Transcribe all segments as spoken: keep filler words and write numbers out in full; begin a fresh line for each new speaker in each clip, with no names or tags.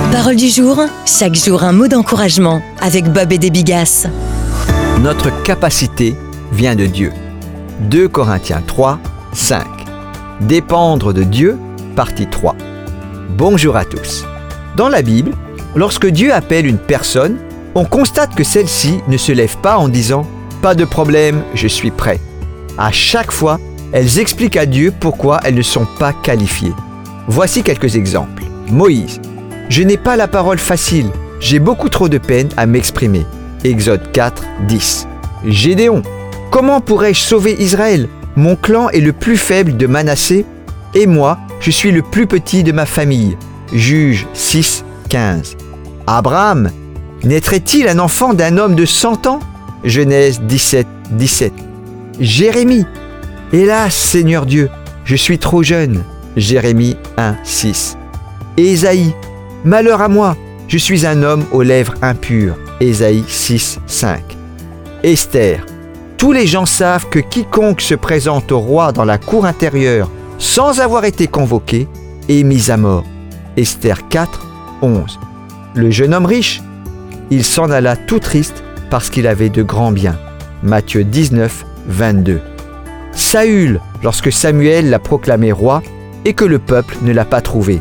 Parole du jour, chaque jour un mot d'encouragement avec Bob et des Bigas.
Notre capacité vient de Dieu. deux Corinthiens trois, cinq. Dépendre de Dieu, partie trois. Bonjour à tous. Dans la Bible, lorsque Dieu appelle une personne, on constate que celle-ci ne se lève pas en disant « Pas de problème, je suis prêt ». À chaque fois, elles expliquent à Dieu pourquoi elles ne sont pas qualifiées. Voici quelques exemples. Moïse. Je n'ai pas la parole facile, j'ai beaucoup trop de peine à m'exprimer. Exode quatre, dix. Gédéon. Comment pourrais-je sauver Israël? Mon clan est le plus faible de Manassé et moi, je suis le plus petit de ma famille. Juge six, quinze. Abraham. Naîtrait-il un enfant d'un homme de cent ans? Genèse dix-sept, dix-sept. Jérémie. Hélas, Seigneur Dieu, je suis trop jeune. Jérémie un, six. Ésaïe. Malheur à moi, je suis un homme aux lèvres impures. Ésaïe six, cinq. Esther. Tous les gens savent que quiconque se présente au roi dans la cour intérieure sans avoir été convoqué est mis à mort. Esther quatre, onze. Le jeune homme riche. Il s'en alla tout triste parce qu'il avait de grands biens. Matthieu dix-neuf, vingt-deux. Saül, lorsque Samuel l'a proclamé roi et que le peuple ne l'a pas trouvé.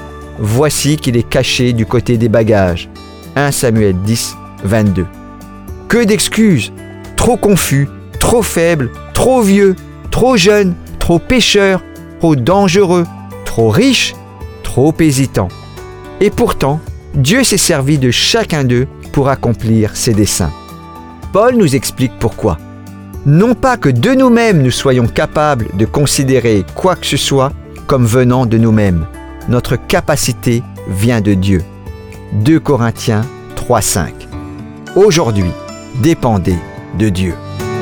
Voici qu'il est caché du côté des bagages. un Samuel dix, vingt-deux. Que d'excuses! Trop confus, trop faible, trop vieux, trop jeune, trop pécheur, trop dangereux, trop riche, trop hésitant. Et pourtant, Dieu s'est servi de chacun d'eux pour accomplir ses desseins. Paul nous explique pourquoi. Non pas que de nous-mêmes nous soyons capables de considérer quoi que ce soit comme venant de nous-mêmes. Notre capacité vient de Dieu. deux Corinthiens trois, cinq. Aujourd'hui, dépendez de Dieu.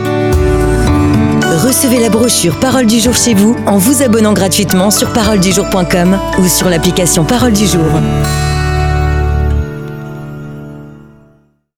Recevez la brochure Parole du jour chez vous en vous abonnant gratuitement sur parole du jour point com ou sur l'application Parole du jour.